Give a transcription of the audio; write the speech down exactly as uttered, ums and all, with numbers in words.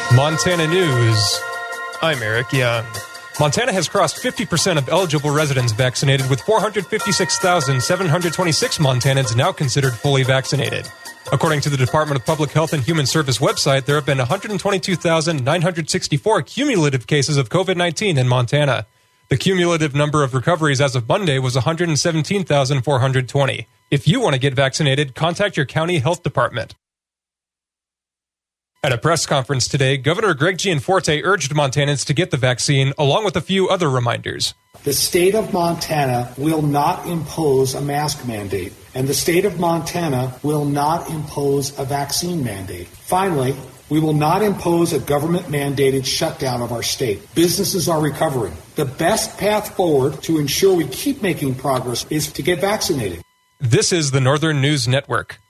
Montana News. I'm Eric Young. Montana has crossed fifty percent of eligible residents vaccinated, with four hundred fifty-six thousand seven hundred twenty-six Montanans now considered fully vaccinated. According to the Department of Public Health and Human Service website, there have been one hundred twenty-two thousand nine hundred sixty-four cumulative cases of COVID nineteen in Montana. The cumulative number of recoveries as of Monday was one hundred seventeen thousand four hundred twenty. If you want to get vaccinated, contact your county health department. At a press conference today, Governor Greg Gianforte urged Montanans to get the vaccine, along with a few other reminders. The state of Montana will not impose a mask mandate, and the state of Montana will not impose a vaccine mandate. Finally, we will not impose a government-mandated shutdown of our state. Businesses are recovering. The best path forward to ensure we keep making progress is to get vaccinated. This is the Northern News Network.